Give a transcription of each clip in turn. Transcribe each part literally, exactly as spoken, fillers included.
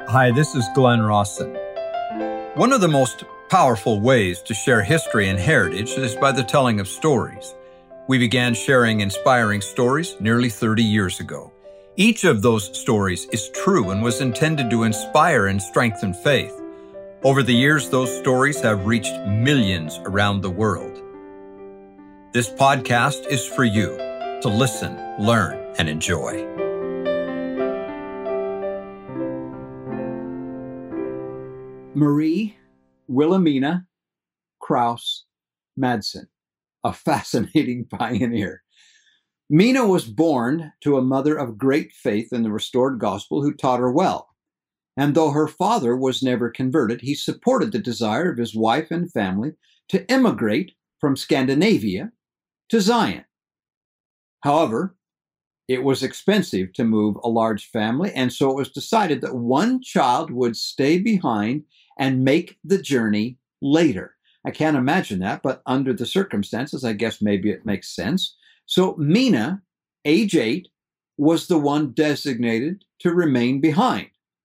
Hi, this is Glenn Rawson. One of the most powerful ways to share history and heritage is by the telling of stories. We began sharing inspiring stories nearly thirty years ago. Each of those stories is true and was intended to inspire and strengthen faith. Over the years, those stories have reached millions around the world. This podcast is for you to listen, learn, and enjoy. Marie Wilhelmina Krause Madsen, a fascinating pioneer. Mina was born to a mother of great faith in the restored gospel who taught her well. And though her father was never converted, he supported the desire of his wife and family to immigrate from Scandinavia to Zion. However, it was expensive to move a large family, and so it was decided that one child would stay behind and make the journey later. I can't imagine that, but under the circumstances, I guess maybe it makes sense. So Mina, age eight, was the one designated to remain behind.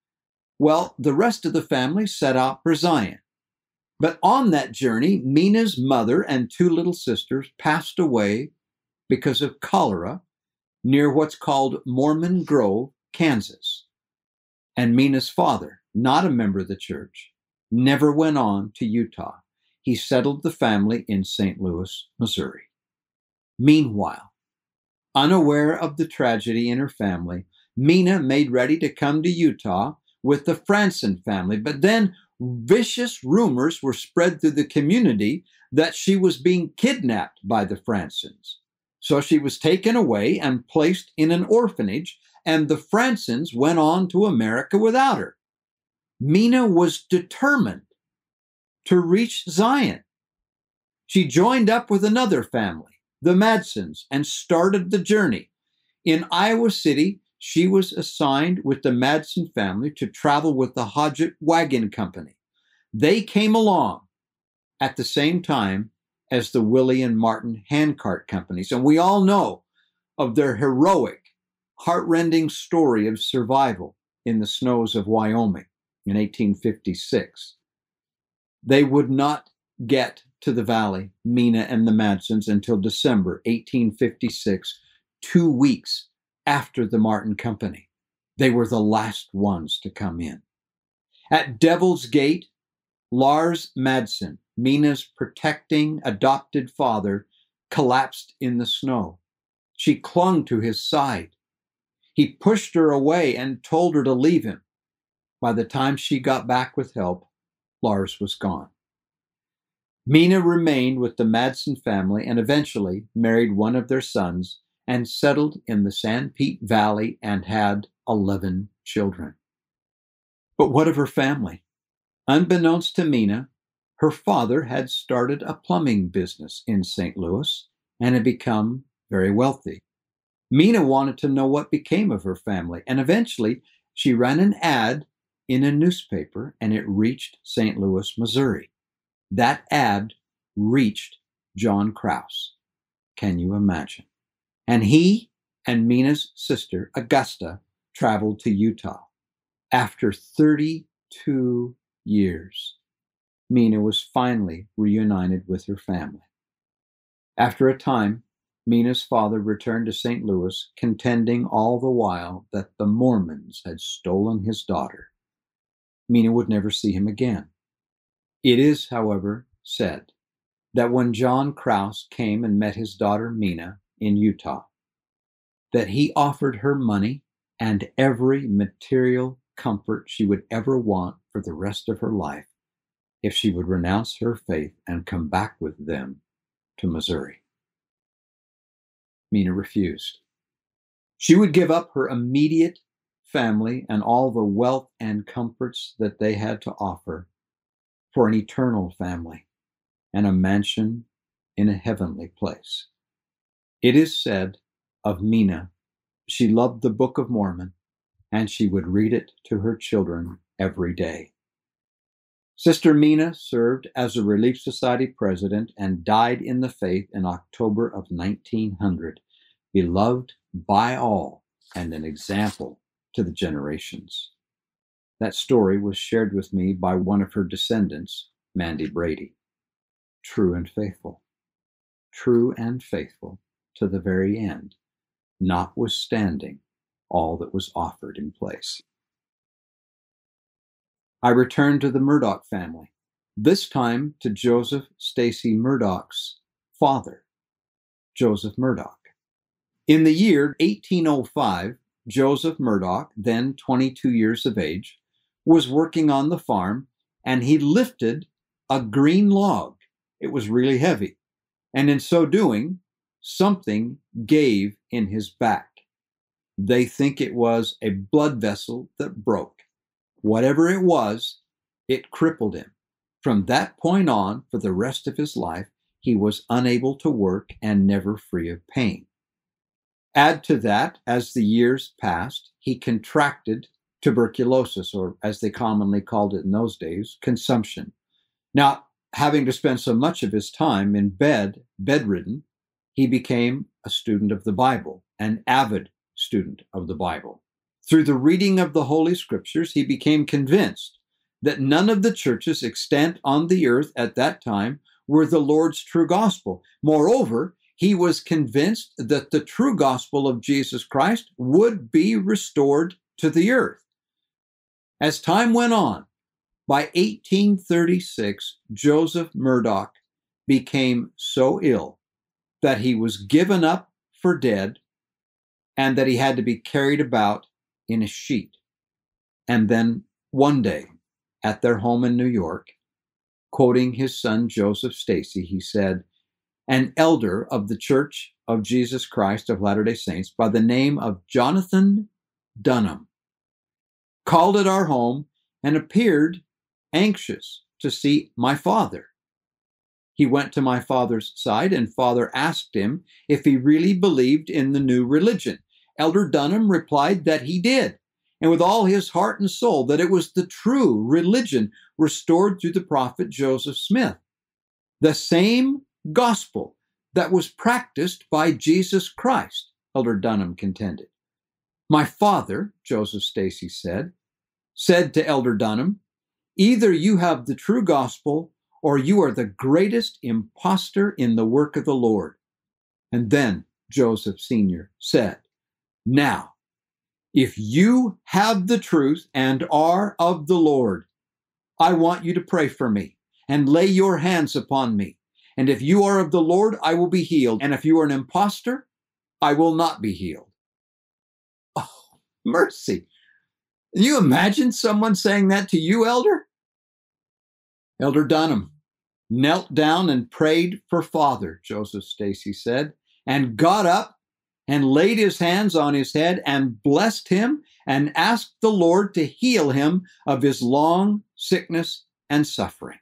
Well, the rest of the family set out for Zion. But on that journey, Mina's mother and two little sisters passed away because of cholera near what's called Mormon Grove, Kansas. And Mina's father, not a member of the church, never went on to Utah. He settled the family in Saint Louis, Missouri. Meanwhile, unaware of the tragedy in her family, Mina made ready to come to Utah with the Franson family, but then vicious rumors were spread through the community that she was being kidnapped by the Fransons. So she was taken away and placed in an orphanage, and the Fransons went on to America without her. Mina was determined to reach Zion. She joined up with another family, the Madsens, and started the journey. In Iowa City, she was assigned with the Madsen family to travel with the Hodgett Wagon Company. They came along at the same time as the Willie and Martin Handcart Companies. And we all know of their heroic, heartrending story of survival in the snows of Wyoming in eighteen fifty-six. They would not get to the valley, Mina and the Madsens, until December eighteen fifty-six, two weeks after the Martin Company. They were the last ones to come in. At Devil's Gate, Lars Madsen, Mina's protecting adopted father, collapsed in the snow. She clung to his side. He pushed her away and told her to leave him. By the time she got back with help, Lars was gone. Mina remained with the Madsen family and eventually married one of their sons and settled in the Sanpete Valley and had eleven children. But what of her family? Unbeknownst to Mina, her father had started a plumbing business in Saint Louis and had become very wealthy. Mina wanted to know what became of her family, and eventually she ran an ad in a newspaper, and it reached Saint Louis, Missouri. That ad reached John Krause. Can you imagine? And he and Mina's sister, Augusta, traveled to Utah. After thirty-two years, Mina was finally reunited with her family. After a time, Mina's father returned to Saint Louis, contending all the while that the Mormons had stolen his daughter. Mina would never see him again. It is, however, said that when John Krause came and met his daughter Mina in Utah, that he offered her money and every material comfort she would ever want for the rest of her life if she would renounce her faith and come back with them to Missouri. Mina refused. She would give up her immediate family and all the wealth and comforts that they had to offer for an eternal family and a mansion in a heavenly place. It is said of Mina, she loved the Book of Mormon, and she would read it to her children every day. Sister Mina served as a Relief Society president and died in the faith in October of nineteen hundred, beloved by all and an example to the generations. That story was shared with me by one of her descendants, Mandy Brady. True and faithful. True and faithful to the very end, notwithstanding all that was offered in place. I returned to the Murdoch family, this time to Joseph Stacy Murdoch's father, Joseph Murdoch. In the year eighteen oh five, Joseph Murdoch, then twenty-two years of age, was working on the farm, and he lifted a green log. It was really heavy, and in so doing, something gave in his back. They think it was a blood vessel that broke. Whatever it was, it crippled him. From that point on, for the rest of his life, he was unable to work and never free of pain. Add to that, as the years passed, he contracted tuberculosis, or as they commonly called it in those days, consumption. Now, having to spend so much of his time in bed, bedridden, he became a student of the Bible, an avid student of the Bible. Through the reading of the Holy Scriptures, he became convinced that none of the churches extant on the earth at that time were the Lord's true gospel. Moreover, he was convinced that the true gospel of Jesus Christ would be restored to the earth. As time went on, by eighteen thirty-six, Joseph Murdoch became so ill that he was given up for dead and that he had to be carried about in a sheet. And then one day, at their home in New York, quoting his son Joseph Stacy, he said, "An elder of the Church of Jesus Christ of Latter-day Saints by the name of Jonathan Dunham called at our home and appeared anxious to see my father. He went to my father's side, and father asked him if he really believed in the new religion. Elder Dunham replied that he did, and with all his heart and soul, that it was the true religion restored through the prophet Joseph Smith, the same gospel that was practiced by Jesus Christ," Elder Dunham contended. "My father," Joseph Stacy said, said to Elder Dunham, "Either you have the true gospel or you are the greatest impostor in the work of the Lord." And then Joseph Senior said, "Now, if you have the truth and are of the Lord, I want you to pray for me and lay your hands upon me. And if you are of the Lord, I will be healed. And if you are an impostor, I will not be healed." Oh, mercy. Can you imagine someone saying that to you, Elder? Elder Dunham knelt down and prayed for father, Joseph Stacy said, and got up and laid his hands on his head and blessed him and asked the Lord to heal him of his long sickness and suffering.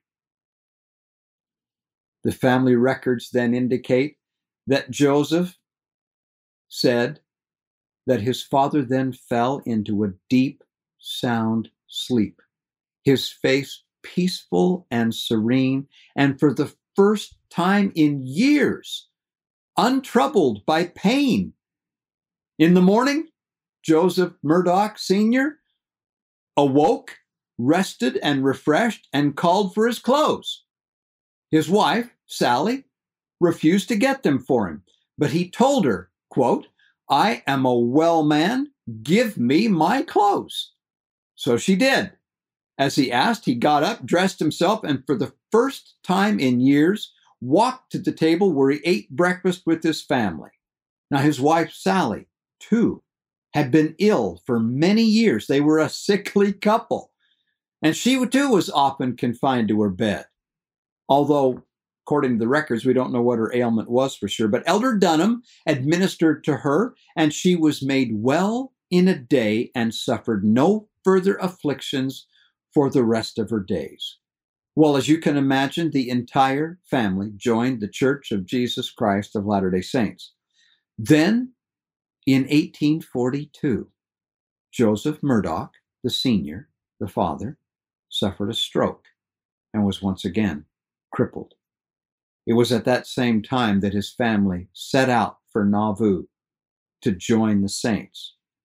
The family records then indicate that Joseph said that his father then fell into a deep, sound sleep, his face peaceful and serene, and for the first time in years, untroubled by pain. In the morning, Joseph Murdoch Senior awoke, rested and refreshed, and called for his clothes. His wife, Sally, refused to get them for him, but he told her, quote, "I am a well man, give me my clothes." So she did. As he asked, he got up, dressed himself, and for the first time in years, walked to the table where he ate breakfast with his family. Now, his wife, Sally, too, had been ill for many years. They were a sickly couple, and she, too, was often confined to her bed. Although, according to the records, we don't know what her ailment was for sure, but Elder Dunham administered to her, and she was made well in a day and suffered no further afflictions for the rest of her days. Well, as you can imagine, the entire family joined the Church of Jesus Christ of Latter-day Saints. Then, in eighteen forty-two, Joseph Murdoch, the senior, the father, suffered a stroke and was once again crippled. It was at that same time that his family set out for Nauvoo to join the saints.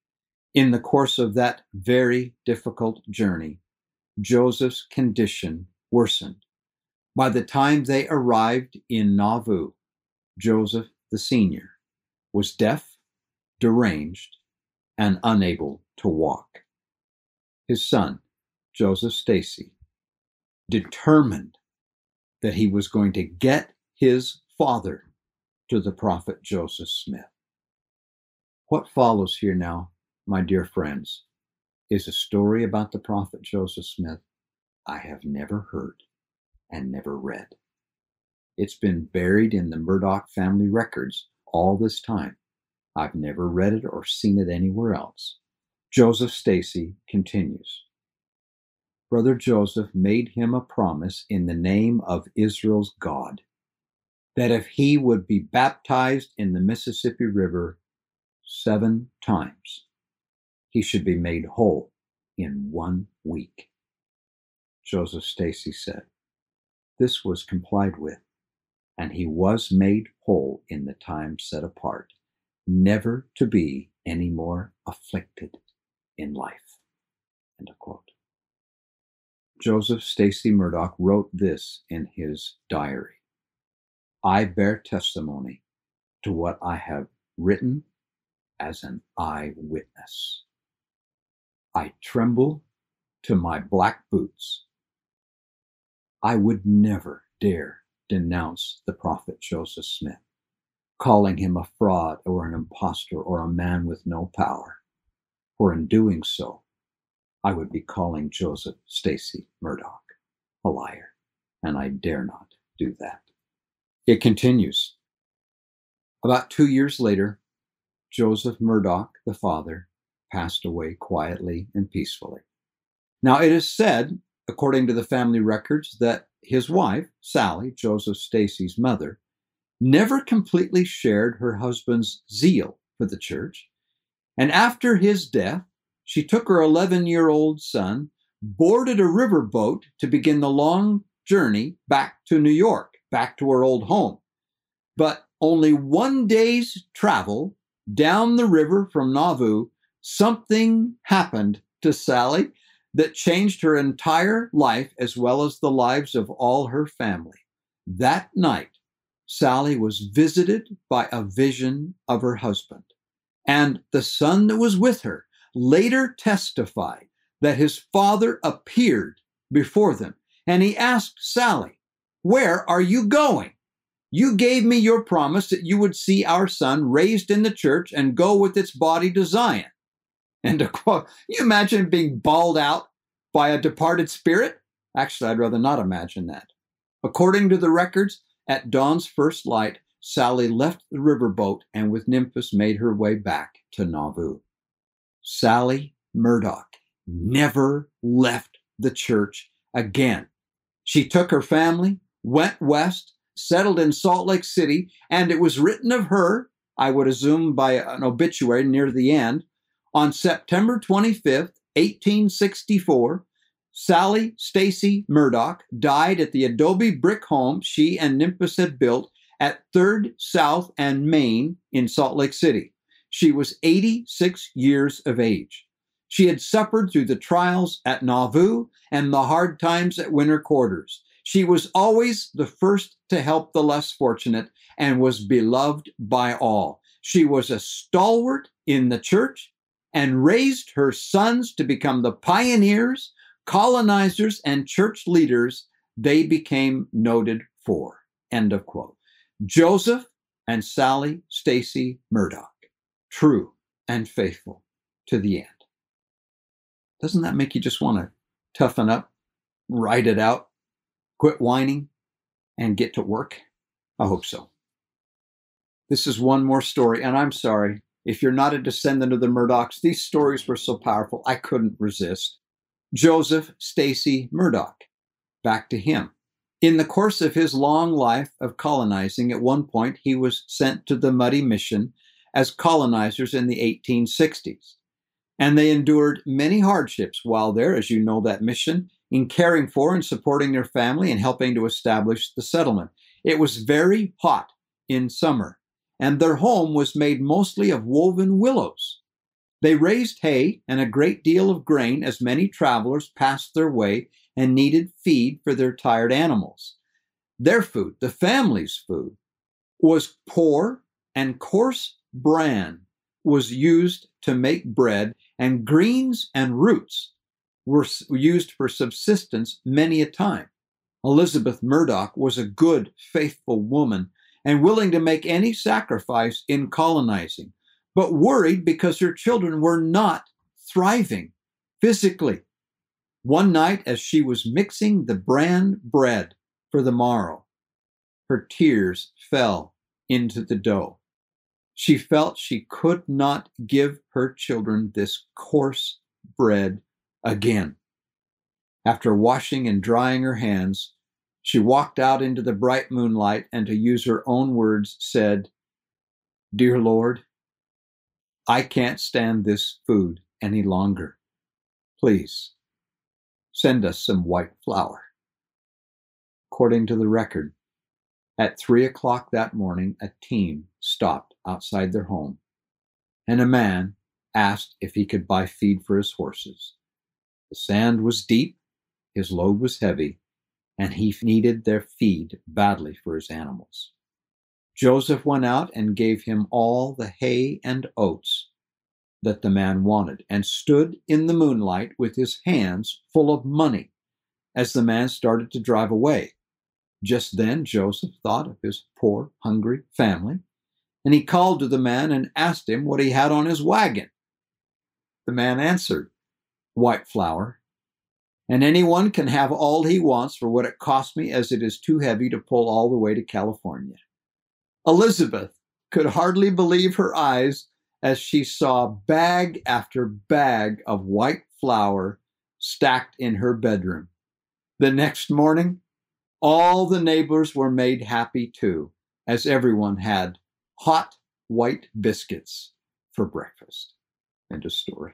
In the course of that very difficult journey, Joseph's condition worsened. By the time they arrived in Nauvoo, Joseph the senior was deaf, deranged, and unable to walk. His son, Joseph Stacy, determined that he was going to get his father to the prophet Joseph Smith. What follows here now, my dear friends, is a story about the prophet Joseph Smith I have never heard and never read. It's been buried in the Murdoch family records all this time. I've never read it or seen it anywhere else. Joseph Stacy continues. Brother Joseph made him a promise in the name of Israel's God that if he would be baptized in the Mississippi River seven times, he should be made whole in one week. Joseph Stacy said, this was complied with, and he was made whole in the time set apart, never to be any more afflicted in life. End of quote. Joseph Stacy Murdoch wrote this in his diary. I bear testimony to what I have written as an eyewitness. I tremble to my black boots. I would never dare denounce the prophet Joseph Smith, calling him a fraud or an impostor or a man with no power, for in doing so, I would be calling Joseph Stacy Murdoch a liar, and I dare not do that. It continues. About two years later, Joseph Murdoch, the father, passed away quietly and peacefully. Now, it is said, according to the family records, that his wife, Sally, Joseph Stacy's mother, never completely shared her husband's zeal for the church, and after his death, she took her eleven-year-old son, boarded a riverboat to begin the long journey back to New York, back to her old home. But only one day's travel down the river from Nauvoo, something happened to Sally that changed her entire life as well as the lives of all her family. That night, Sally was visited by a vision of her husband, and the son that was with her later testified that his father appeared before them, and he asked Sally, where are you going? You gave me your promise that you would see our son raised in the church and go with its body to Zion. And to quote, you imagine being bawled out by a departed spirit? Actually, I'd rather not imagine that. According to the records, at dawn's first light, Sally left the riverboat and with Nymphas made her way back to Nauvoo. Sally Murdoch never left the church again. She took her family, went west, settled in Salt Lake City, and it was written of her, I would assume by an obituary near the end, on September twenty-fifth, eighteen sixty-four, Sally Stacy Murdoch died at the adobe brick home she and Nymphas had built at third South and Main in Salt Lake City. She was eighty-six years of age. She had suffered through the trials at Nauvoo and the hard times at winter quarters. She was always the first to help the less fortunate and was beloved by all. She was a stalwart in the church and raised her sons to become the pioneers, colonizers, and church leaders they became noted for. End of quote. Joseph and Sally Stacy Murdoch, true and faithful to the end. Doesn't that make you just want to toughen up, write it out, quit whining, and get to work? I hope so. This is one more story, and I'm sorry. If you're not a descendant of the Murdochs, these stories were so powerful, I couldn't resist. Joseph Stacy Murdoch, back to him. In the course of his long life of colonizing, at one point he was sent to the Muddy Mission as colonizers in the eighteen sixties. And they endured many hardships while there, as you know, that mission, in caring for and supporting their family and helping to establish the settlement. It was very hot in summer, and their home was made mostly of woven willows. They raised hay and a great deal of grain as many travelers passed their way and needed feed for their tired animals. Their food, the family's food, was poor and coarse bran was used to make bread, and greens and roots were used for subsistence many a time. Elizabeth Murdoch was a good, faithful woman and willing to make any sacrifice in colonizing, but worried because her children were not thriving physically. One night, as she was mixing the bran bread for the morrow, her tears fell into the dough. She felt she could not give her children this coarse bread again. After washing and drying her hands, she walked out into the bright moonlight and, to use her own words, said, "Dear Lord, I can't stand this food any longer. Please send us some white flour." According to the record, at three o'clock that morning, a team stopped outside their home, and a man asked if he could buy feed for his horses. The sand was deep, his load was heavy, and he needed their feed badly for his animals. Joseph went out and gave him all the hay and oats that the man wanted, and stood in the moonlight with his hands full of money as the man started to drive away. Just then, Joseph thought of his poor, hungry family, and he called to the man and asked him what he had on his wagon. The man answered, "White flour, and anyone can have all he wants for what it cost me, as it is too heavy to pull all the way to California." Elizabeth could hardly believe her eyes as she saw bag after bag of white flour stacked in her bedroom. The next morning, all the neighbors were made happy too, as everyone had hot white biscuits for breakfast. End of story.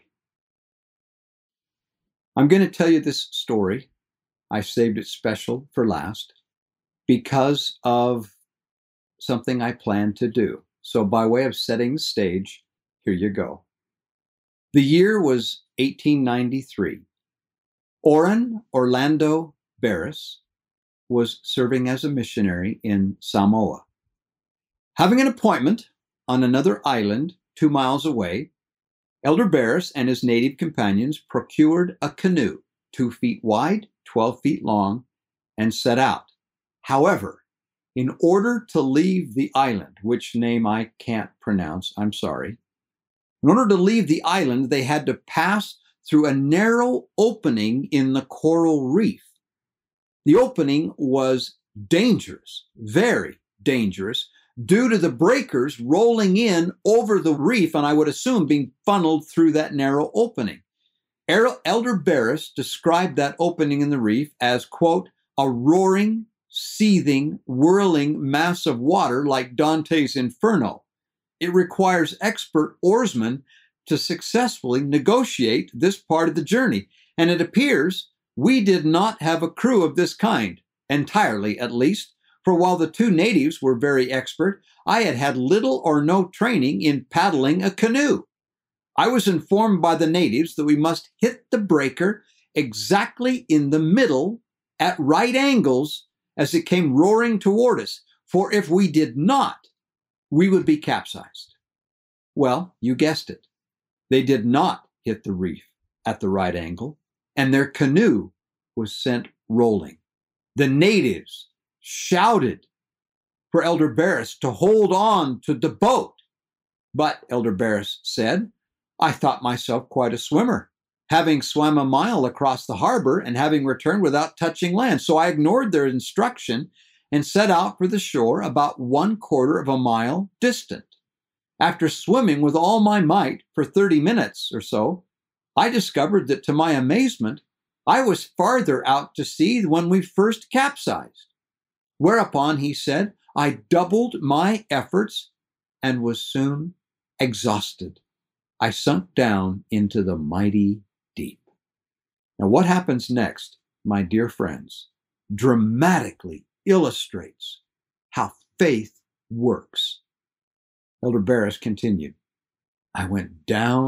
I'm going to tell you this story. I saved it special for last because of something I plan to do. So by way of setting the stage, here you go. The year was eighteen ninety-three. Oren Orlando Barris was serving as a missionary in Samoa. Having an appointment on another island two miles away, Elder Barris and his native companions procured a canoe, two feet wide, twelve feet long, and set out. However, in order to leave the island, which name I can't pronounce, I'm sorry, in order to leave the island, they had to pass through a narrow opening in the coral reef. The opening was dangerous, very dangerous, due to the breakers rolling in over the reef, and I would assume being funneled through that narrow opening. Elder Barris described that opening in the reef as, quote, "a roaring, seething, whirling mass of water like Dante's Inferno. It requires expert oarsmen to successfully negotiate this part of the journey, and it appears we did not have a crew of this kind, entirely at least, for while the two natives were very expert, I had had little or no training in paddling a canoe. I was informed by the natives that we must hit the breaker exactly in the middle at right angles as it came roaring toward us, for if we did not, we would be capsized." Well, you guessed it. They did not hit the reef at the right angle, and their canoe was sent rolling. The natives shouted for Elder Barris to hold on to the boat. But Elder Barris said, "I thought myself quite a swimmer, having swam a mile across the harbor and having returned without touching land. So I ignored their instruction and set out for the shore about one quarter of a mile distant. After swimming with all my might for thirty minutes or so, I discovered that, to my amazement, I was farther out to sea when we first capsized. Whereupon," he said, "I doubled my efforts and was soon exhausted. I sunk down into the mighty deep." Now, what happens next, my dear friends, dramatically illustrates how faith works. Elder Barris continued, "I went down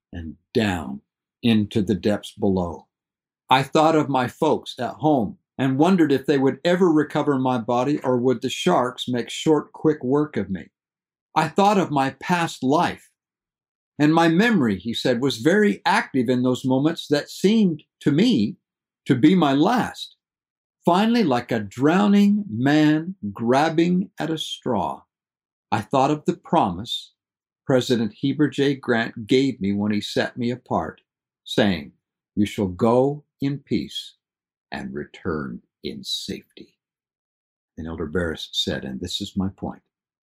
and down into the depths below. I thought of my folks at home and wondered if they would ever recover my body, or would the sharks make short, quick work of me. I thought of my past life, and my memory, he said, was very active in those moments that seemed to me to be my last. Finally, like a drowning man grabbing at a straw, I thought of the promise President Heber J. Grant gave me when he set me apart, saying, "You shall go in peace and return in safety." And Elder Barris said, and this is my point,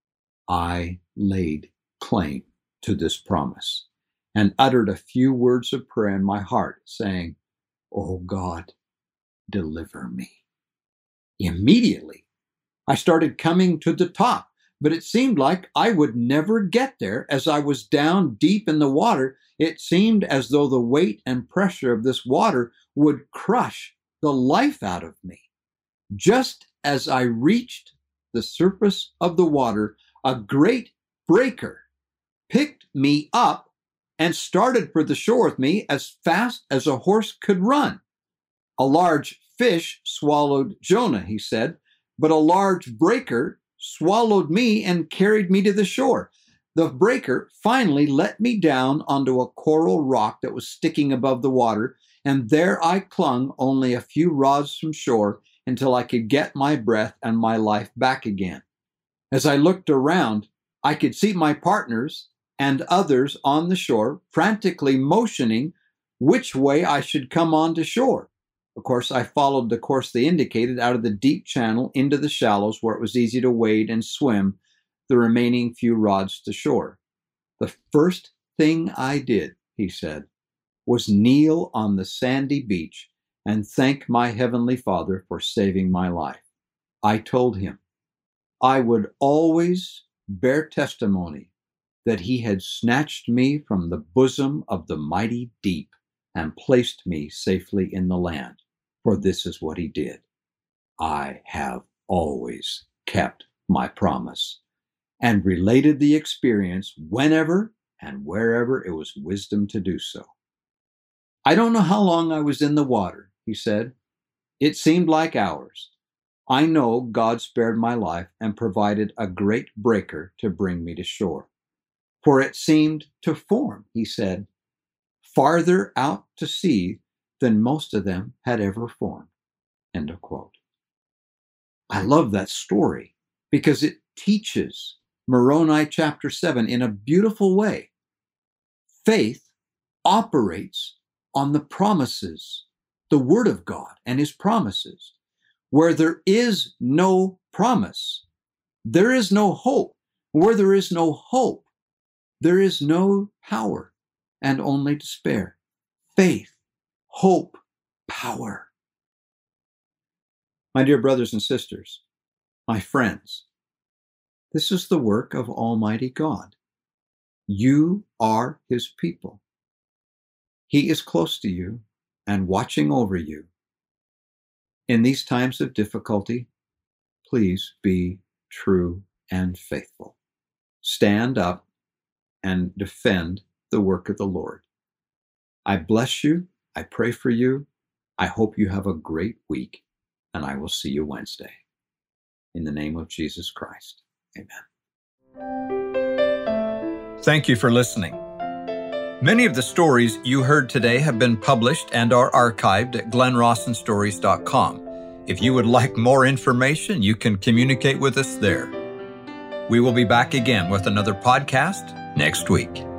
I laid claim to this promise and uttered a few words of prayer in my heart, saying, "Oh God, deliver me." Immediately, I started coming to the top, but it seemed like I would never get there. As I was down deep in the water, it seemed as though the weight and pressure of this water would crush the life out of me. Just as I reached the surface of the water, a great breaker picked me up and started for the shore with me as fast as a horse could run. A large fish swallowed Jonah, he said, but a large breaker swallowed me and carried me to the shore. The breaker finally let me down onto a coral rock that was sticking above the water, and there I clung only a few rods from shore until I could get my breath and my life back again. As I looked around, I could see my partners and others on the shore frantically motioning which way I should come onto shore. Of course, I followed the course they indicated out of the deep channel into the shallows where it was easy to wade and swim the remaining few rods to shore. The first thing I did, he said, was kneel on the sandy beach and thank my Heavenly Father for saving my life. I told him I would always bear testimony that he had snatched me from the bosom of the mighty deep and placed me safely in the land. For this is what he did. I have always kept my promise, and related the experience whenever and wherever it was wisdom to do so. I don't know how long I was in the water, he said. It seemed like hours. I know God spared my life and provided a great breaker to bring me to shore. For it seemed to form, he said, farther out to sea than most of them had ever formed. End of quote. I love that story because it teaches Moroni chapter seven in a beautiful way. Faith operates on the promises, the Word of God and His promises. Where there is no promise, there is no hope. Where there is no hope, there is no power and only despair. Faith, hope, power. My dear brothers and sisters, my friends, this is the work of Almighty God. You are His people. He is close to you and watching over you. In these times of difficulty, please be true and faithful. Stand up and defend the work of the Lord. I bless you. I pray for you. I hope you have a great week, and I will see you Wednesday. In the name of Jesus Christ, amen. Thank you for listening. Many of the stories you heard today have been published and are archived at glen rawson stories dot com. If you would like more information, you can communicate with us there. We will be back again with another podcast next week.